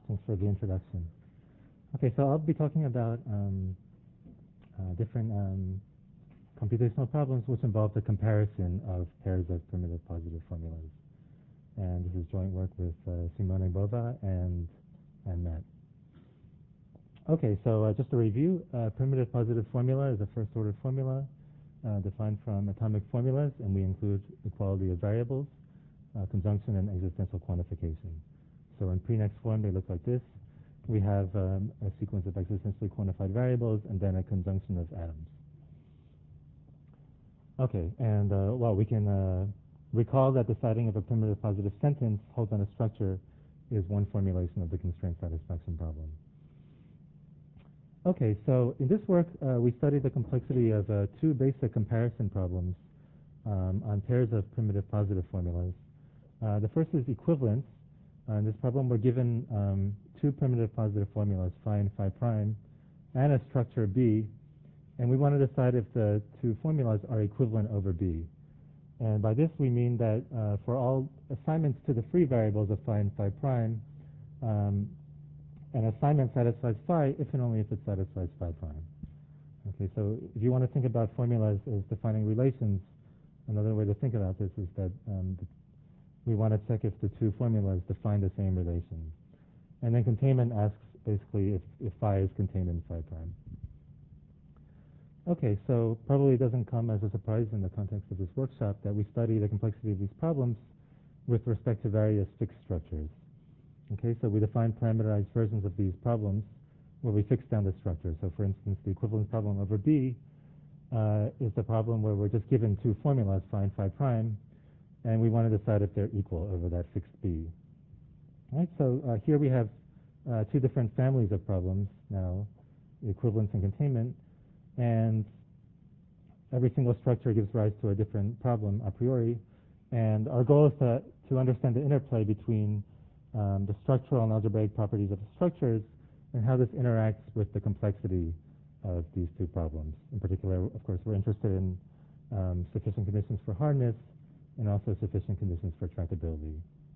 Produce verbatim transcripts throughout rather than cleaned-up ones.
Thanks for the introduction. Okay, so I'll be talking about um, uh, different um, computational problems which involve the comparison of pairs of primitive positive formulas. And this is joint work with uh, Simone Bova and, and Matt. Okay, so uh, just a review. Uh, primitive positive formula is a first-order formula uh, defined from atomic formulas, and we include equality of variables, uh, conjunction, and existential quantification. So in pre-next form, they look like this. We have um, a sequence of existentially quantified variables and then a conjunction of atoms. Okay, and uh, well, we can uh, recall that deciding if a primitive positive sentence holds on a structure is one formulation of the constraint satisfaction problem. Okay, so in this work, uh, we studied the complexity of uh, two basic comparison problems um, on pairs of primitive positive formulas. Uh, the first is equivalence. Uh, in this problem, we're given um, two primitive positive formulas, phi and phi prime, and a structure B, and we want to decide if the two formulas are equivalent over B. And by this, we mean that uh, for all assignments to the free variables of phi and phi prime, um, an assignment satisfies phi if and only if it satisfies phi prime. Okay, so if you want to think about formulas as defining relations, another way to think about this is that um, the, we want to check if the two formulas define the same relation. And then containment asks basically if, if phi is contained in phi prime. Okay, so probably it doesn't come as a surprise in the context of this workshop that we study the complexity of these problems with respect to various fixed structures. Okay, so we define parameterized versions of these problems where we fix down the structure. So for instance, the equivalence problem over B uh, is the problem where we're just given two formulas, phi and phi prime, and we want to decide if they're equal over that fixed B. All right, so uh, here we have uh, two different families of problems now, equivalence and containment, and every single structure gives rise to a different problem a priori, and our goal is to, to understand the interplay between um, the structural and algebraic properties of the structures and how this interacts with the complexity of these two problems. In particular, of course, we're interested in um, sufficient conditions for hardness and also sufficient conditions for tractability.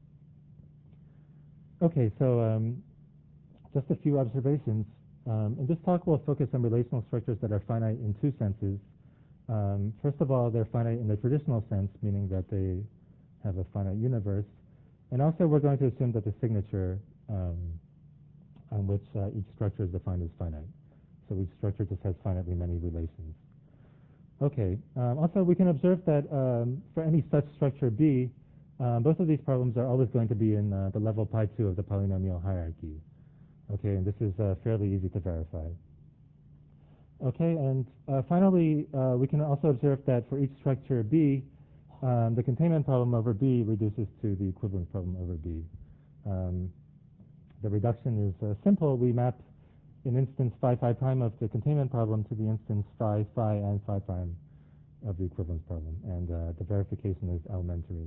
Okay, so um, just a few observations. Um, in this talk, we'll focus on relational structures that are finite in two senses. Um, first of all, they're finite in the traditional sense, meaning that they have a finite universe. And also, we're going to assume that the signature um, on which uh, each structure is defined is finite. So each structure just has finitely many relations. Okay, um, also we can observe that um, for any such structure B, um, both of these problems are always going to be in uh, the level pi two of the polynomial hierarchy. Okay, and this is uh, fairly easy to verify. Okay, and uh, finally, uh, we can also observe that for each structure B, um, the containment problem over B reduces to the equivalence problem over B. Um, the reduction is uh, simple. We map an instance phi phi prime of the containment problem to the instance phi phi and phi prime of the equivalence problem, and uh, the verification is elementary.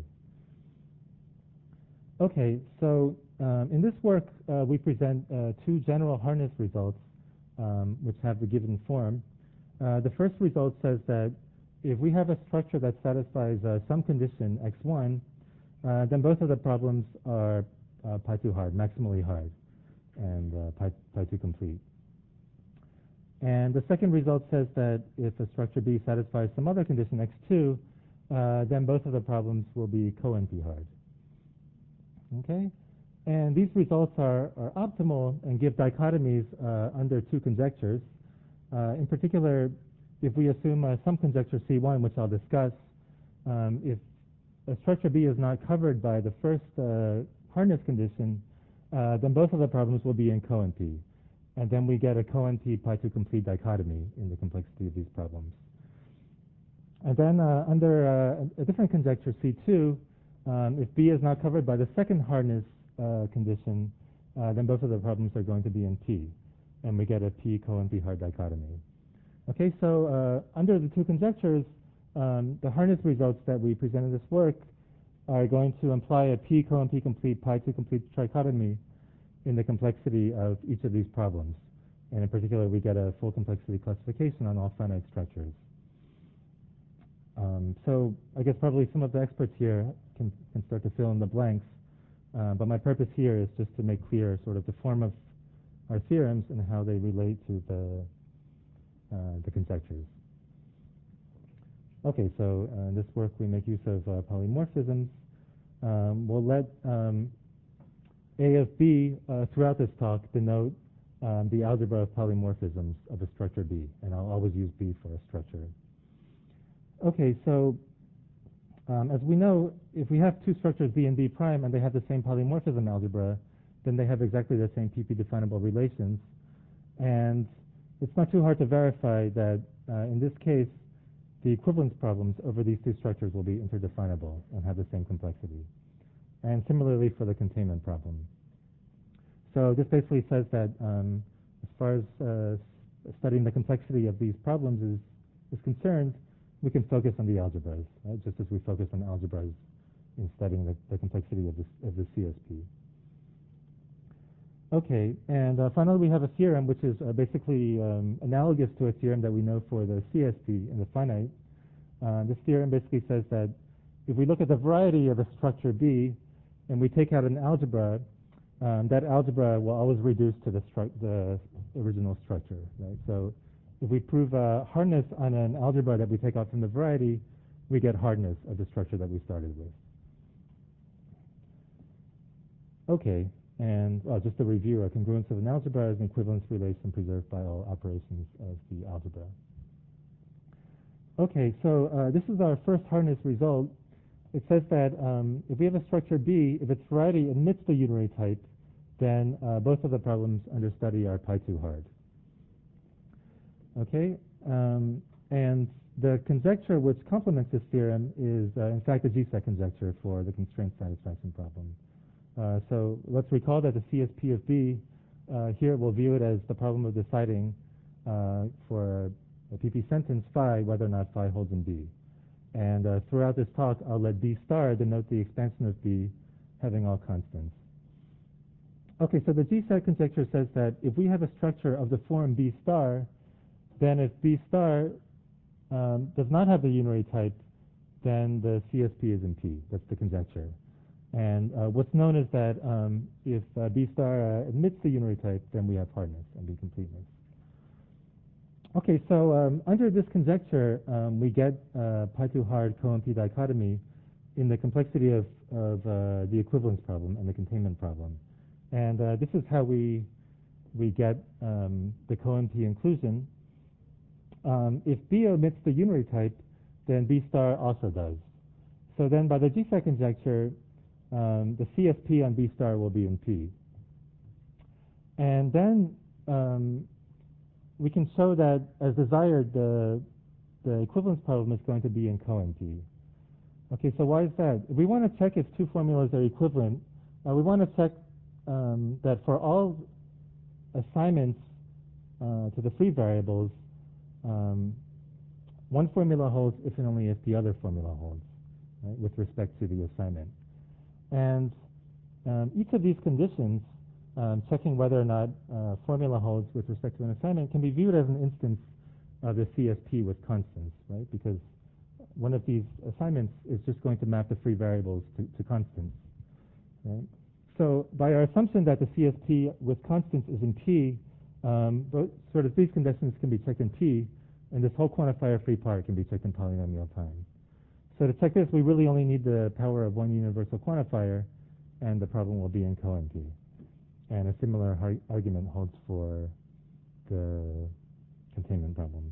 Okay, so um, in this work, uh, we present uh, two general hardness results um, which have the given form. Uh, the first result says that if we have a structure that satisfies uh, some condition x one, uh, then both of the problems are uh, pi two hard, maximally hard, and uh, pi, pi two complete. And the second result says that if a structure B satisfies some other condition x two, uh, then both of the problems will be co-N P hard. Okay, and these results are, are optimal and give dichotomies uh, under two conjectures. Uh, in particular, if we assume uh, some conjecture C one, which I'll discuss, um, if a structure B is not covered by the first uh, hardness condition, uh, then both of the problems will be in co-N P. And then we get a co-N P pi two complete dichotomy in the complexity of these problems. And then uh, under uh, a different conjecture C two, um, if B is not covered by the second hardness uh, condition, uh, then both of the problems are going to be in P. And we get a P co-N P hard dichotomy. Okay, so uh, under the two conjectures, um, the hardness results that we present in this work are going to imply a P co-N P complete pi two complete trichotomy in the complexity of each of these problems. And in particular, we get a full complexity classification on all finite structures. Um, so I guess probably some of the experts here can, can start to fill in the blanks. Uh, but my purpose here is just to make clear sort of the form of our theorems and how they relate to the, uh, the conjectures. Okay, so uh, in this work we make use of uh, polymorphisms. Um, we'll let um, A of B uh, throughout this talk denote um, the algebra of polymorphisms of a structure B, and I'll always use B for a structure. Okay, so um, as we know, if we have two structures B and B prime and they have the same polymorphism algebra, then they have exactly the same P P definable relations. And it's not too hard to verify that uh, in this case, the equivalence problems over these two structures will be interdefinable and have the same complexity. And similarly for the containment problem. So this basically says that um, as far as uh, studying the complexity of these problems is, is concerned, we can focus on the algebras, right? Just as we focus on algebras in studying the, the complexity of, this, of the C S P. Okay, and uh, finally we have a theorem which is uh, basically um, analogous to a theorem that we know for the C S P in the finite. Uh, this theorem basically says that if we look at the variety of a structure B and we take out an algebra, um, that algebra will always reduce to the, stru the original structure, right? So if we prove uh, hardness on an algebra that we take out from the variety, we get hardness of the structure that we started with. Okay, and uh, just a review, a congruence of an algebra is an equivalence relation preserved by all operations of the algebra. Okay, so uh, this is our first hardness result. It says that um, if we have a structure B, if its variety admits the unary type, then uh, both of the problems under study are pi two hard. Okay, um, and the conjecture which complements this theorem is uh, in fact the G SET conjecture for the constraint satisfaction problem. Uh, so let's recall that the C S P of B, uh, here we'll view it as the problem of deciding uh, for a P P sentence phi whether or not phi holds in B. And uh, throughout this talk, I'll let B star denote the expansion of B having all constants. Okay, so the G SET conjecture says that if we have a structure of the form B star, then if B star um, does not have the unary type, then the C S P is in P. That's the conjecture. And uh, what's known is that um, if uh, B star uh, admits the unary type, then we have hardness and B completeness. Okay, so um, under this conjecture, um, we get uh, pi two hard co-M P dichotomy in the complexity of, of uh, the equivalence problem and the containment problem. And uh, this is how we, we get um, the co-M P inclusion. Um, if B omits the unary type, then B star also does. So then by the G SET conjecture, um, the C S P on B star will be in P. And then um, we can show that, as desired, the, the equivalence problem is going to be in co-M P. Okay, so why is that? If we want to check if two formulas are equivalent, uh, we want to check um, that for all assignments uh, to the free variables, um, one formula holds if and only if the other formula holds, right, with respect to the assignment. And um, each of these conditions, um, checking whether or not uh, formula holds with respect to an assignment, can be viewed as an instance of the C S P with constants, right? Because one of these assignments is just going to map the free variables to, to constants, right? So by our assumption that the C S P with constants is in P, um, both, sort of these conditions can be checked in P, and this whole quantifier-free part can be checked in polynomial time. So to check this, we really only need the power of one universal quantifier, and the problem will be in co-M P. And a similar har argument holds for the containment problem.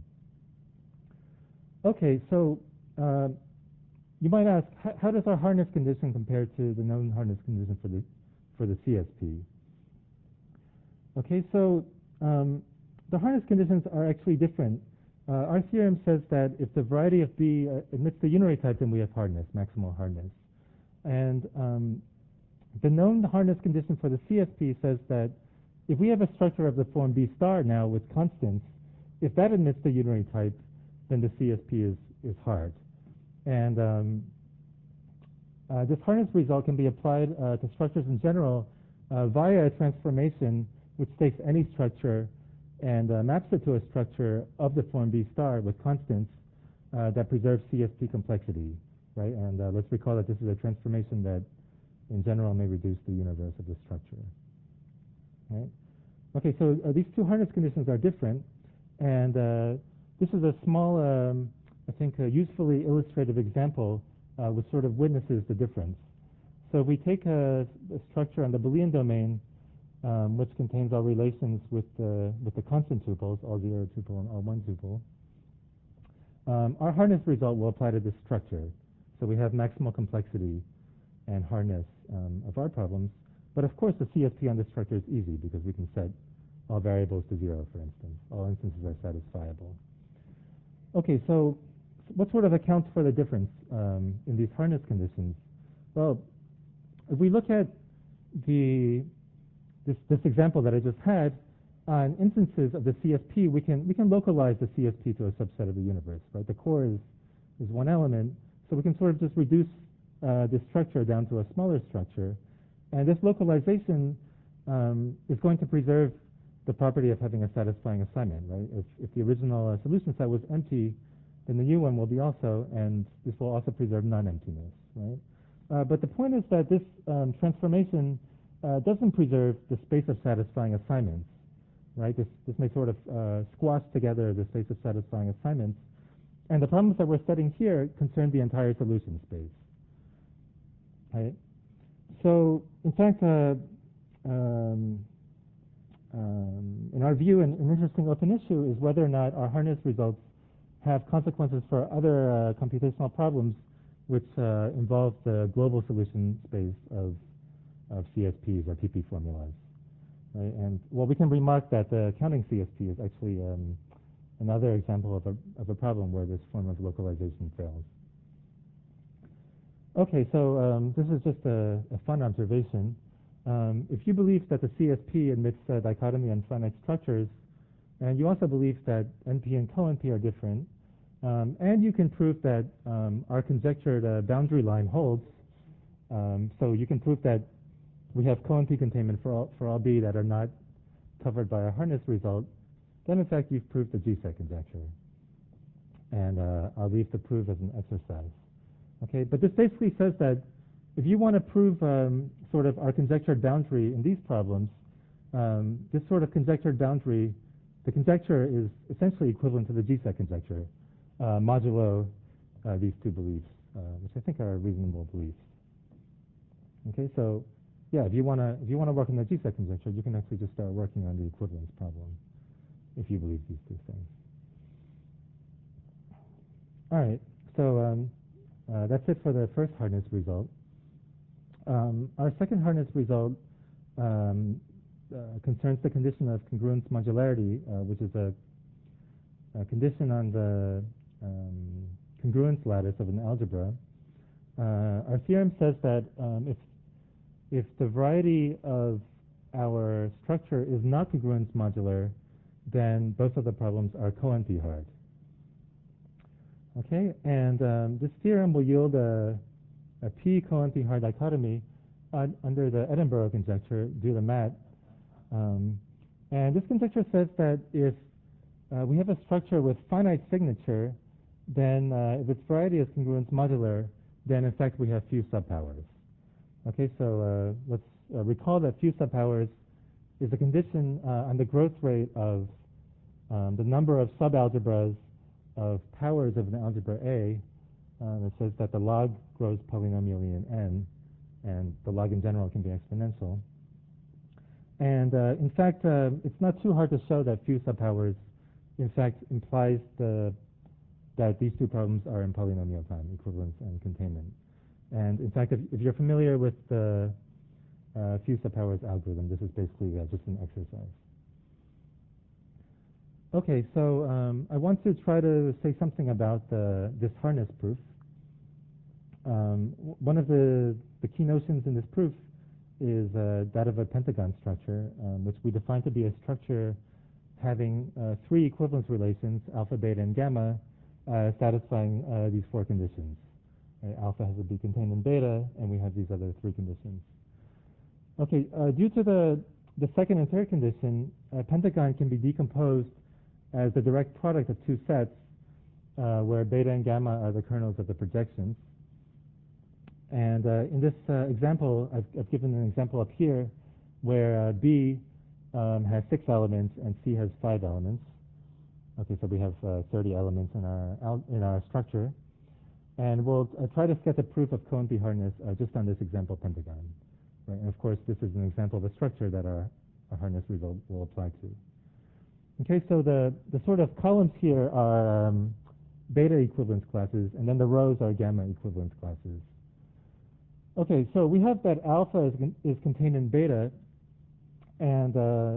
Okay, so uh, you might ask, how, how does our hardness condition compare to the known hardness condition for the for the C S P? Okay, so um, the hardness conditions are actually different. Uh, our theorem says that if the variety of B uh, admits the unary type, then we have hardness, maximal hardness. And um, the known hardness condition for the C S P says that if we have a structure of the form B star now with constants, if that admits the unary type, then the C S P is, is hard. And um, uh, this hardness result can be applied uh, to structures in general uh, via a transformation which takes any structure and uh, maps it to a structure of the form B star with constants uh, that preserves C S P complexity, right? And uh, let's recall that this is a transformation that in general may reduce the universe of the structure. Right? Okay, so uh, these two hardness conditions are different, and uh, this is a small, um, I think, a usefully illustrative example uh, which sort of witnesses the difference. So if we take a, a structure on the Boolean domain, um, which contains all relations with the, with the constant tuples, all zero tuple and all one tuple, um, our hardness result will apply to this structure. So we have maximal complexity and hardness um, of our problems. But of course, the C S P on this structure is easy because we can set all variables to zero, for instance. All instances are satisfiable. Okay, so what sort of accounts for the difference um, in these hardness conditions? Well, if we look at the this, this example that I just had, on instances of the C S P, we can we can localize the C S P to a subset of the universe. Right, the core is is one element, so we can sort of just reduce uh, this structure down to a smaller structure, and this localization um, is going to preserve the property of having a satisfying assignment. Right, if if the original uh, solution set was empty, then the new one will be also, and this will also preserve non-emptiness. Right, uh, but the point is that this um, transformation uh, doesn't preserve the space of satisfying assignments. Right, this this may sort of uh, squash together the space of satisfying assignments, and the problems that we're studying here concern the entire solution space. Right, so in fact, uh, um, um, in our view, an, an interesting open issue is whether or not our hardness results have consequences for other uh, computational problems which uh, involve the global solution space of of C S Ps or P P formulas. Right? And well, we can remark that the counting C S P is actually um, another example of a, of a problem where this form of localization fails. Okay, so um, this is just a, a fun observation. Um, if you believe that the C S P admits uh, dichotomy on finite structures, and you also believe that N P and co-N P are different, um, and you can prove that um, our conjectured uh, boundary line holds, um, so you can prove that we have co-N P containment for all, for all B that are not covered by our hardness result, then in fact you've proved the G SET conjecture. And uh, I'll leave the proof as an exercise. Okay, but this basically says that if you want to prove um, sort of our conjectured boundary in these problems, um, this sort of conjectured boundary, the conjecture is essentially equivalent to the G SET conjecture, uh, modulo uh, these two beliefs, uh, which I think are reasonable beliefs. Okay, so yeah, if you want to if you want to work on the G SET conjecture, you can actually just start working on the equivalence problem if you believe these two things. All right, so um, uh, that's it for the first hardness result. Um, our second hardness result um, uh, concerns the condition of congruence modularity, uh, which is a, a condition on the um, congruence lattice of an algebra. Uh, our theorem says that um, if if the variety of our structure is not congruence modular, then both of the problems are co-N P hard. Okay, and um, this theorem will yield a, a P co-N P hard dichotomy uh, under the Edinburgh conjecture due to Matt. Um, and this conjecture says that if uh, we have a structure with finite signature, then uh, if its variety is congruence modular, then in fact we have few subpowers. Okay, so uh, let's uh, recall that few subpowers is a condition uh, on the growth rate of um, the number of subalgebras of powers of an algebra A. Uh, it says that the log grows polynomially in N, and the log in general can be exponential. And uh, in fact, uh, it's not too hard to show that few subpowers, in fact, implies the, that these two problems are in polynomial time, equivalence and containment. And in fact, if, if you're familiar with the uh, few subpowers algorithm, this is basically uh, just an exercise. Okay, so um, I want to try to say something about the, this hardness proof. Um, one of the, the key notions in this proof is uh, that of a pentagon structure, um, which we define to be a structure having uh, three equivalence relations, alpha, beta, and gamma, uh, satisfying uh, these four conditions. Right? Alpha has to be contained in beta, and we have these other three conditions. Okay, uh, due to the, the second and third condition, a pentagon can be decomposed as the direct product of two sets uh, where beta and gamma are the kernels of the projections. And uh, in this uh, example, I've, I've given an example up here where uh, B um, has six elements and C has five elements. Okay, so we have uh, thirty elements in our in our structure, and we'll uh, try to sketch a proof of Cohen-B hardness uh, just on this example pentagon. Right? And of course, this is an example of a structure that our, our hardness result will apply to. Okay, so the the sort of columns here are um, beta equivalence classes, and then the rows are gamma equivalence classes. Okay, so we have that alpha is, is contained in beta, and uh,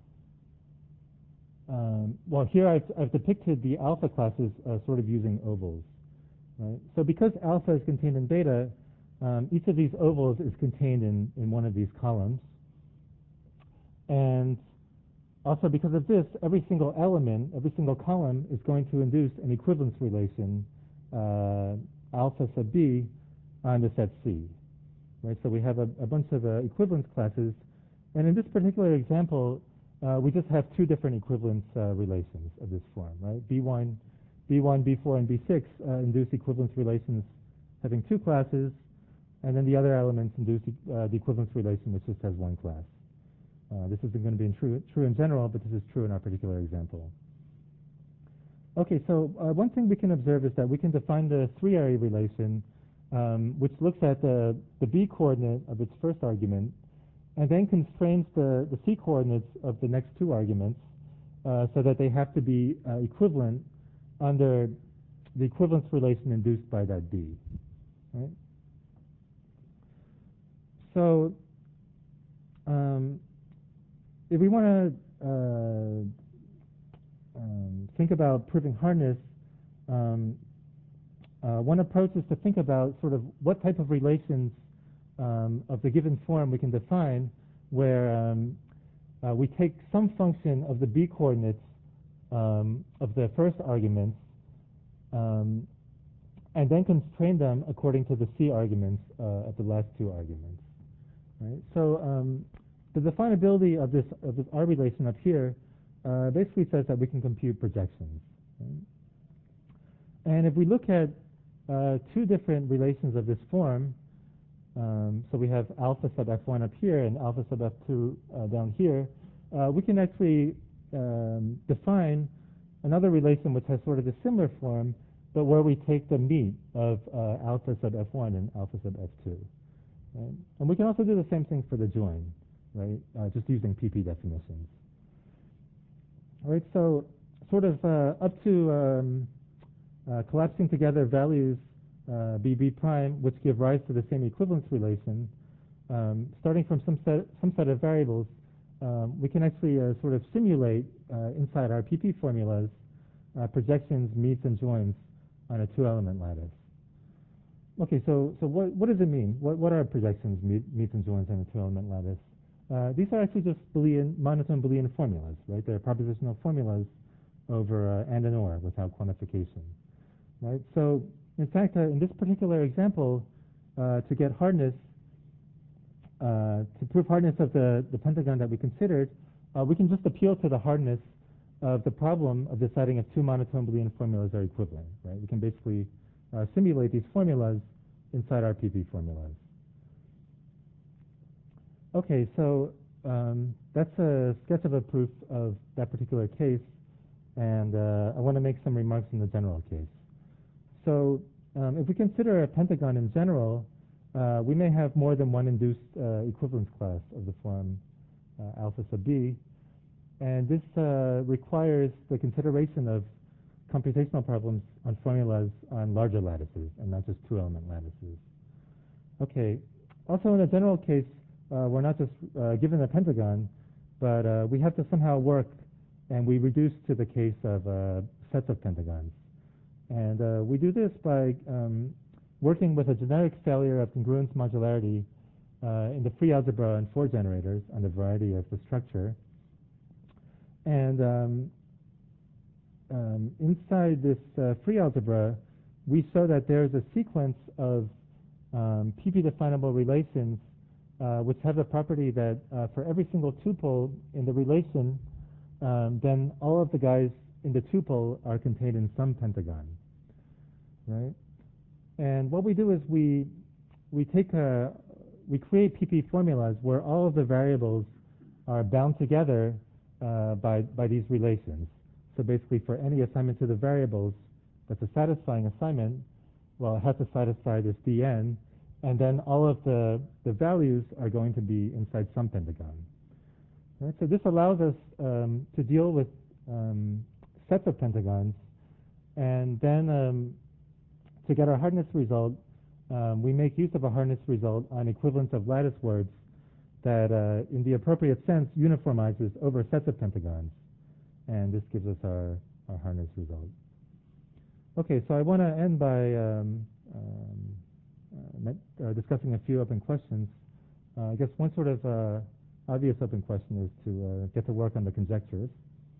um, well, here I've, I've depicted the alpha classes uh, sort of using ovals. Right? So because alpha is contained in beta, um, each of these ovals is contained in, in one of these columns. And also because of this, every single element, every single column is going to induce an equivalence relation, uh, alpha sub B, on the set C. Right? So we have a, a bunch of uh, equivalence classes. And in this particular example, uh, we just have two different equivalence uh, relations of this form. Right? B one, B one, B four, and B six uh, induce equivalence relations having two classes, and then the other elements induce uh, the equivalence relation which just has one class. Uh, this isn't going to be in true, true in general, but this is true in our particular example. Okay, so uh, one thing we can observe is that we can define the three-area relation, um, which looks at the, the B coordinate of its first argument, and then constrains the, the C coordinates of the next two arguments uh, so that they have to be uh, equivalent under the equivalence relation induced by that B. Right? So um, if we want to uh, um, think about proving hardness, um, uh, one approach is to think about sort of what type of relations um, of the given form we can define where um, uh, we take some function of the B coordinates um, of the first arguments um, and then constrain them according to the C arguments uh, of the last two arguments. Right? So um, the definability of this of this R relation up here uh, basically says that we can compute projections. Right? And if we look at uh, two different relations of this form, um, so we have alpha sub F one up here and alpha sub F two uh, down here, uh, we can actually um, define another relation which has sort of a similar form, but where we take the meat of uh, alpha sub F one and alpha sub F two. Right? And we can also do the same thing for the join, right? Uh, just using P P definitions. All right, so sort of uh, up to um, uh, collapsing together values uh, B B prime, which give rise to the same equivalence relation, um, starting from some set, some set of variables, um, we can actually uh, sort of simulate uh, inside our P P formulas uh, projections, meets, and joins on a two-element lattice. Okay, so so what what does it mean? What what are projections, meet, meets, and joins on a two-element lattice? Uh, these are actually just Boolean, monotone Boolean formulas, right? They're propositional formulas over uh, and and or without quantification, right? So in fact, uh, in this particular example, uh, to get hardness, uh, to prove hardness of the, the pentagon that we considered, uh, we can just appeal to the hardness of the problem of deciding if two monotone Boolean formulas are equivalent, right? We can basically uh, simulate these formulas inside our P P formulas. Okay, so um, that's a sketch of a proof of that particular case, and uh, I want to make some remarks in the general case. So um, if we consider a pentagon in general, uh, we may have more than one induced uh, equivalence class of the form uh, alpha sub B, and this uh, requires the consideration of computational problems on formulas on larger lattices and not just two-element lattices. Okay, also in a general case, uh, we're not just uh, given a pentagon, but uh, we have to somehow work, and we reduce to the case of uh, sets of pentagons. And uh, we do this by um, working with a generic failure of congruence modularity uh, in the free algebra and four generators on the variety of the structure. And um, um, inside this uh, free algebra, we show that there's a sequence of um, P P definable relations uh, which have the property that uh, for every single tuple in the relation, um, then all of the guys in the tuple are contained in some pentagon, right? And what we do is we we take a, we create P P formulas where all of the variables are bound together uh, by, by these relations. So basically for any assignment to the variables that's a satisfying assignment, well, it has to satisfy this D N, and then all of the, the values are going to be inside some pentagon. Right? So this allows us um, to deal with um, sets of pentagons, and then um, to get our hardness result, um, we make use of a hardness result on equivalence of lattice words that, uh, in the appropriate sense, uniformizes over sets of pentagons. And this gives us our, our hardness result. Okay, so I want to end by um, um, uh, discussing a few open questions. Uh, I guess one sort of uh, obvious open question is to uh, get to work on the conjectures.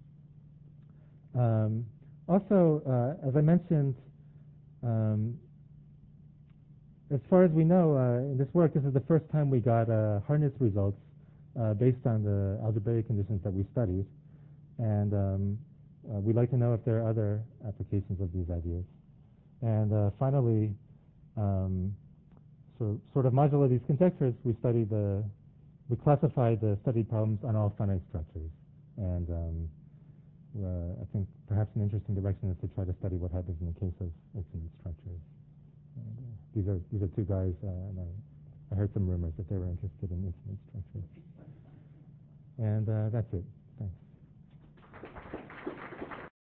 Um, also, uh, as I mentioned, um, as far as we know, uh, in this work, this is the first time we got uh, hardness results uh, based on the algebraic conditions that we studied. And um, uh, we'd like to know if there are other applications of these ideas. And uh, finally, um, so sort of modulo these conjectures, we study the, we classify the studied problems on all finite structures. And um, uh, I think perhaps an interesting direction is to try to study what happens in the case of infinite structures. And, uh, these are these are two guys, uh, and I, I heard some rumors that they were interested in infinite structures. And uh, that's it. Thanks.